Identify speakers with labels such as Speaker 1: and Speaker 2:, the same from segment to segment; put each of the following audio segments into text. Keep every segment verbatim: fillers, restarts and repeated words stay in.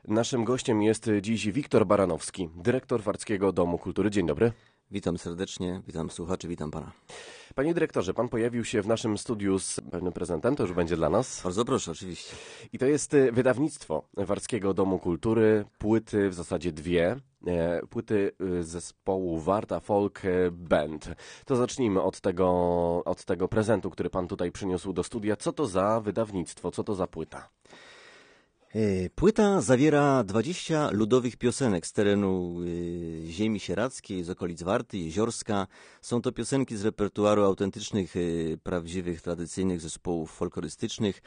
Speaker 1: Naszym gościem jest dziś Wiktor Baranowski, dyrektor Warckiego Domu Kultury. Dzień dobry.
Speaker 2: Witam serdecznie, witam słuchaczy, witam pana.
Speaker 1: Panie dyrektorze, pan pojawił się w naszym studiu z pewnym prezentem, to już będzie dla nas.
Speaker 2: Bardzo proszę, oczywiście.
Speaker 1: I to jest wydawnictwo Warckiego Domu Kultury, płyty, w zasadzie dwie, płyty zespołu Warta Folk Band. To zacznijmy od tego, od tego prezentu, który pan tutaj przyniósł do studia. Co to za wydawnictwo, co to za płyta?
Speaker 2: Płyta zawiera dwadzieścia ludowych piosenek z terenu ziemi sieradzkiej, z okolic Warty, Jeziorska. Są to piosenki z repertuaru autentycznych, prawdziwych, tradycyjnych zespołów folklorystycznych,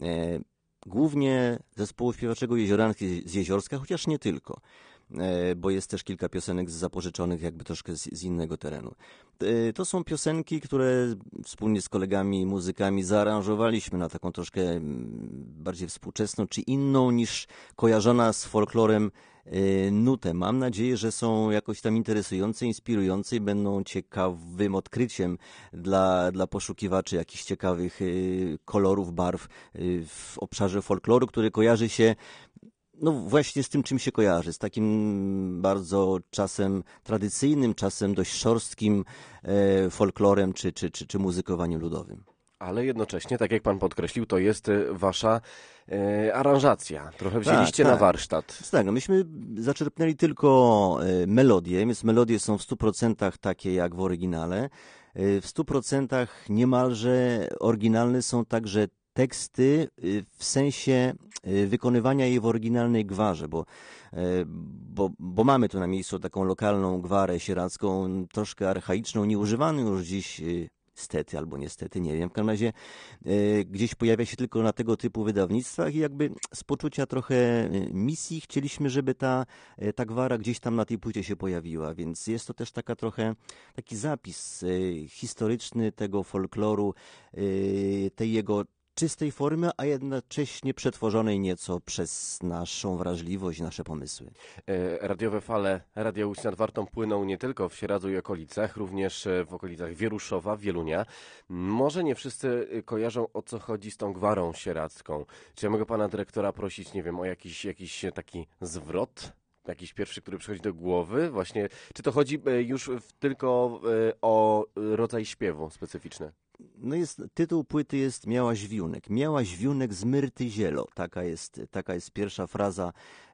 Speaker 2: głównie zespołu śpiewaczego Jezioranki z Jeziorska, chociaż nie tylko, bo jest też kilka piosenek zapożyczonych jakby troszkę z, z innego terenu. To są piosenki, które wspólnie z kolegami muzykami zaaranżowaliśmy na taką troszkę bardziej współczesną, czy inną niż kojarzona z folklorem nutę. Mam nadzieję, że są jakoś tam interesujące, inspirujące i będą ciekawym odkryciem dla, dla poszukiwaczy jakichś ciekawych kolorów, barw w obszarze folkloru, który kojarzy się no właśnie z tym, czym się kojarzy, z takim bardzo czasem tradycyjnym, czasem dość szorstkim e, folklorem czy, czy, czy, czy muzykowaniem ludowym.
Speaker 1: Ale jednocześnie, tak jak pan podkreślił, to jest wasza e, aranżacja. Trochę wzięliście
Speaker 2: tak,
Speaker 1: na
Speaker 2: tak.
Speaker 1: warsztat.
Speaker 2: Tak, no myśmy zaczerpnęli tylko e, melodie, więc melodie są w stu procentach takie jak w oryginale. E, w stu procentach niemalże oryginalne są także teksty w sensie wykonywania jej w oryginalnej gwarze, bo, bo, bo mamy tu na miejscu taką lokalną gwarę sieradzką, troszkę archaiczną, nieużywaną już dziś, stety albo niestety, nie wiem, w każdym razie gdzieś pojawia się tylko na tego typu wydawnictwach i jakby z poczucia trochę misji chcieliśmy, żeby ta, ta gwara gdzieś tam na tej płycie się pojawiła, więc jest to też taka trochę taki zapis historyczny tego folkloru, tej jego czystej formy, a jednocześnie przetworzonej nieco przez naszą wrażliwość, nasze pomysły.
Speaker 1: E, radiowe fale Radia Łódź nad Wartą płyną nie tylko w Sieradzu i okolicach, również w okolicach Wieruszowa, Wielunia. Może nie wszyscy kojarzą, o co chodzi z tą gwarą sieradzką. Czy ja mogę pana dyrektora prosić, nie wiem, o jakiś, jakiś taki zwrot? Jakiś pierwszy, który przychodzi do głowy? Właśnie, czy to chodzi już tylko o rodzaj śpiewu specyficzny?
Speaker 2: No jest, tytuł płyty jest Miałaś wiunek. Miałaś wiunek z myrty zielo. Taka jest, taka jest pierwsza fraza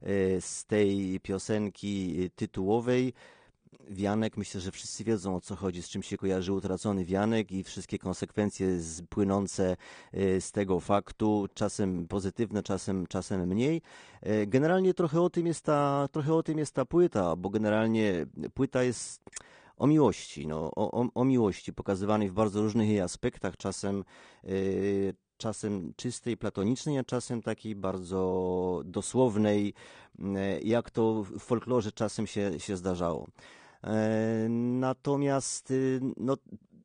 Speaker 2: z tej piosenki tytułowej. Wianek, myślę, że wszyscy wiedzą, o co chodzi, z czym się kojarzy utracony wianek i wszystkie konsekwencje płynące z tego faktu, czasem pozytywne, czasem, czasem mniej. Generalnie trochę o tym jest ta, trochę o tym jest ta płyta, bo generalnie płyta jest o miłości, no, o, o, o miłości pokazywanej w bardzo różnych jej aspektach, czasem, yy, czasem czystej, platonicznej, a czasem takiej bardzo dosłownej, yy, jak to w folklorze czasem się, się zdarzało. Yy, natomiast yy, no,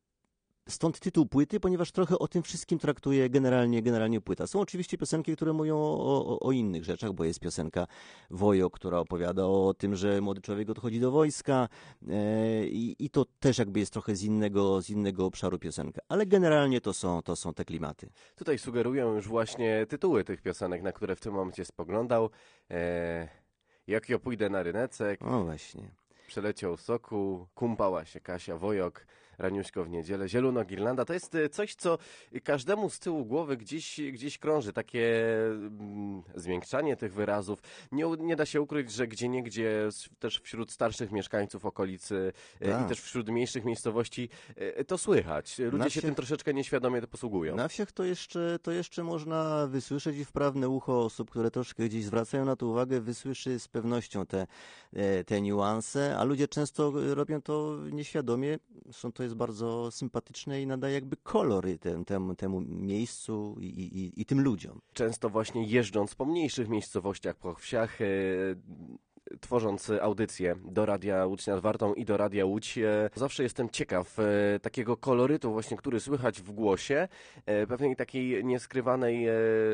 Speaker 2: stąd tytuł płyty, ponieważ trochę o tym wszystkim traktuje generalnie, generalnie płyta. Są oczywiście piosenki, które mówią o, o, o innych rzeczach, bo jest piosenka Wojo, która opowiada o tym, że młody człowiek odchodzi do wojska e, i, i to też jakby jest trochę z innego, z innego obszaru piosenka. Ale generalnie to są, to są te klimaty.
Speaker 1: Tutaj sugerują już właśnie tytuły tych piosenek, na które w tym momencie spoglądał. E, jak ja pójdę na rynecek.
Speaker 2: O właśnie.
Speaker 1: Przeleciał soku, kumpała się Kasia, Wojok, Raniuśko w niedzielę, Zielono Girlanda. To jest coś, co każdemu z tyłu głowy gdzieś, gdzieś krąży. Takie mm, zmiękczanie tych wyrazów. Nie, nie da się ukryć, że gdzieniegdzie też wśród starszych mieszkańców okolicy tak. i też wśród mniejszych miejscowości to słychać. Ludzie na się wsiach, tym troszeczkę nieświadomie posługują.
Speaker 2: Na wsiach to jeszcze, to jeszcze można wysłyszeć i wprawne ucho osób, które troszkę gdzieś zwracają na to uwagę, wysłyszy z pewnością te, te niuanse, a ludzie często robią to nieświadomie. Zresztą to jest bardzo sympatyczne i nadaje jakby kolory tem, temu, temu miejscu i, i, i tym ludziom.
Speaker 1: Często właśnie jeżdżąc po mniejszych miejscowościach, po wsiach, yy, tworząc audycję do Radia Łódź nad Wartą i do Radia Łódź, zawsze jestem ciekaw takiego kolorytu właśnie, który słychać w głosie, pewnej takiej nieskrywanej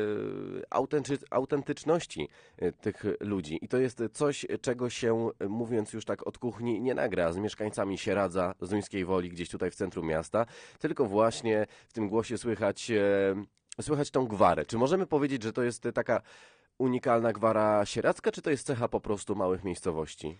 Speaker 1: autentyczności tych ludzi. I to jest coś, czego się, mówiąc już tak od kuchni, nie nagra z mieszkańcami Sieradza, Zuńskiej Woli, gdzieś tutaj w centrum miasta, tylko właśnie w tym głosie słychać, słychać tą gwarę. Czy możemy powiedzieć, że to jest taka unikalna gwara sieradzka, czy to jest cecha po prostu małych miejscowości?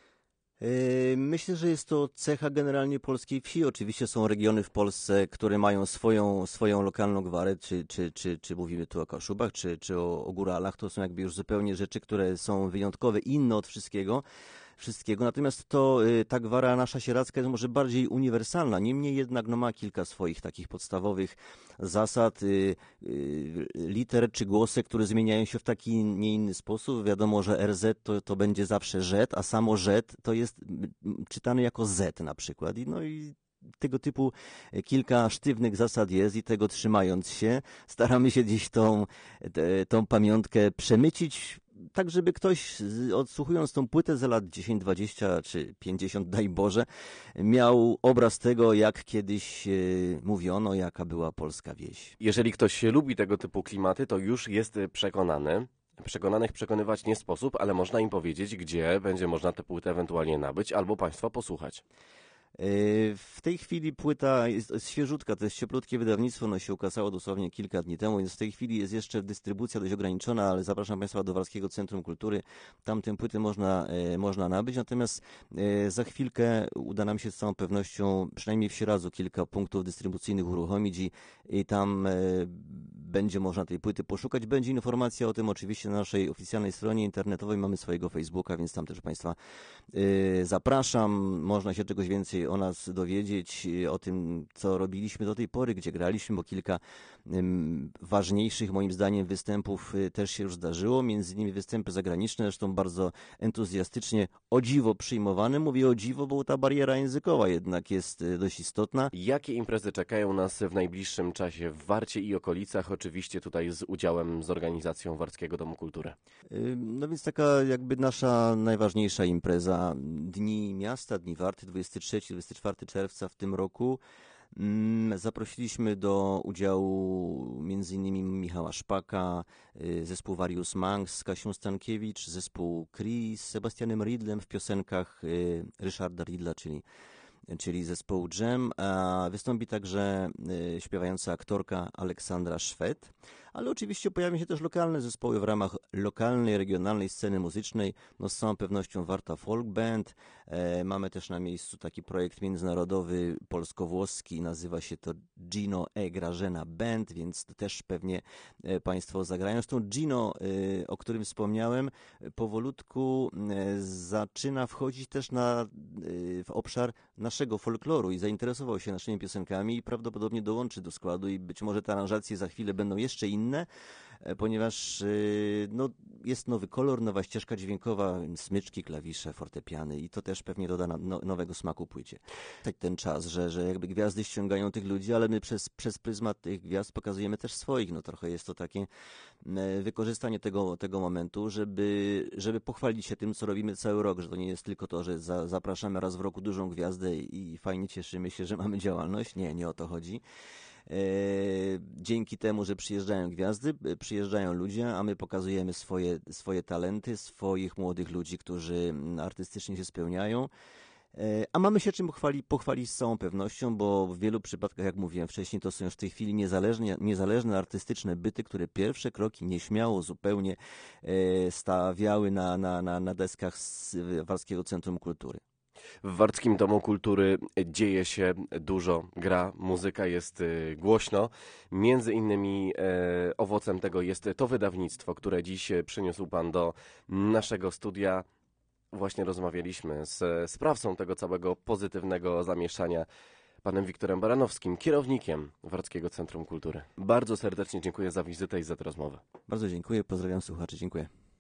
Speaker 2: Myślę, że jest to cecha generalnie polskiej wsi. Oczywiście są regiony w Polsce, które mają swoją, swoją lokalną gwarę, czy, czy, czy, czy mówimy tu o Kaszubach, czy, czy o, o góralach. To są jakby już zupełnie rzeczy, które są wyjątkowe, inne od wszystkiego. wszystkiego. Natomiast to y, ta gwara nasza sieradzka jest może bardziej uniwersalna. Niemniej jednak no, ma kilka swoich takich podstawowych zasad, y, y, liter czy głosek, które zmieniają się w taki nie inny sposób. Wiadomo, że R Z to, to będzie zawsze Z, a samo Z to jest czytane jako Z na przykład. I, no i tego typu kilka sztywnych zasad jest i tego trzymając się staramy się gdzieś tą, tą pamiątkę przemycić, tak żeby ktoś odsłuchując tą płytę za lat dziesięć, dwadzieścia czy pięćdziesiąt, daj Boże, miał obraz tego, jak kiedyś mówiono, jaka była polska wieś.
Speaker 1: Jeżeli ktoś lubi tego typu klimaty, to już jest przekonany. Przekonanych przekonywać nie sposób, ale można im powiedzieć, gdzie będzie można tę płytę ewentualnie nabyć albo Państwa posłuchać.
Speaker 2: W tej chwili płyta jest, jest świeżutka, to jest cieplutkie wydawnictwo, ono się ukazało dosłownie kilka dni temu, więc w tej chwili jest jeszcze dystrybucja dość ograniczona, ale zapraszam Państwa do Warskiego Centrum Kultury, tam tę płytę można, e, można nabyć, natomiast e, za chwilkę uda nam się z całą pewnością, przynajmniej w Sieradzu, kilka punktów dystrybucyjnych uruchomić i, i tam e, będzie można tej płyty poszukać. Będzie informacja o tym oczywiście na naszej oficjalnej stronie internetowej, mamy swojego Facebooka, więc tam też Państwa e, zapraszam, można się czegoś więcej o nas dowiedzieć, o tym, co robiliśmy do tej pory, gdzie graliśmy, bo kilka um, ważniejszych moim zdaniem występów y, też się już zdarzyło, między innymi występy zagraniczne, zresztą bardzo entuzjastycznie, o dziwo przyjmowane. Mówię o dziwo, bo ta bariera językowa jednak jest y, dość istotna.
Speaker 1: Jakie imprezy czekają nas w najbliższym czasie w Warcie i okolicach, oczywiście tutaj z udziałem, z organizacją Warskiego Domu Kultury?
Speaker 2: Y, no więc taka jakby nasza najważniejsza impreza, Dni Miasta, Dni Warty, dwudziestego trzeciego do dwudziestego czwartego czerwca w tym roku. Zaprosiliśmy do udziału między innymi Michała Szpaka, zespół Various Monks z Kasią Stankiewicz, zespół Cree z Sebastianem Riedlem w piosenkach Ryszarda Riedla, czyli czyli zespołu Dżem, a wystąpi także y, śpiewająca aktorka Aleksandra Szwed, ale oczywiście pojawią się też lokalne zespoły w ramach lokalnej, regionalnej sceny muzycznej, no z całą pewnością Warta Folk Band, e, mamy też na miejscu taki projekt międzynarodowy polsko-włoski, nazywa się to Gino e Grażena Band, więc to też pewnie e, Państwo zagrają. Zresztą Gino, e, o którym wspomniałem, powolutku e, zaczyna wchodzić też na, e, w obszar naszego folkloru i zainteresował się naszymi piosenkami i prawdopodobnie dołączy do składu i być może te aranżacje za chwilę będą jeszcze inne, ponieważ no, jest nowy kolor, nowa ścieżka dźwiękowa, smyczki, klawisze, fortepiany i to też pewnie doda no, nowego smaku płycie. Tak ten czas, że, że jakby gwiazdy ściągają tych ludzi, ale my przez, przez pryzmat tych gwiazd pokazujemy też swoich. No trochę jest to takie wykorzystanie tego, tego momentu, żeby, żeby pochwalić się tym, co robimy cały rok, że to nie jest tylko to, że za, zapraszamy raz w roku dużą gwiazdę i, i fajnie cieszymy się, że mamy działalność. Nie, nie o to chodzi. Dzięki temu, że przyjeżdżają gwiazdy, przyjeżdżają ludzie, a my pokazujemy swoje, swoje talenty, swoich młodych ludzi, którzy artystycznie się spełniają. A mamy się czym pochwali, pochwalić z całą pewnością, bo w wielu przypadkach, jak mówiłem wcześniej, to są już w tej chwili niezależne, niezależne artystyczne byty, które pierwsze kroki nieśmiało zupełnie stawiały na, na, na, na deskach z Warskiego Centrum Kultury.
Speaker 1: W Warskim Domu Kultury dzieje się dużo, gra, muzyka jest y, głośno. Między innymi e, owocem tego jest to wydawnictwo, które dziś przyniósł Pan do naszego studia. Właśnie rozmawialiśmy z sprawcą tego całego pozytywnego zamieszania, panem Wiktorem Baranowskim, kierownikiem Warskiego Centrum Kultury. Bardzo serdecznie dziękuję za wizytę i za tę rozmowę.
Speaker 2: Bardzo dziękuję, pozdrawiam słuchaczy, dziękuję.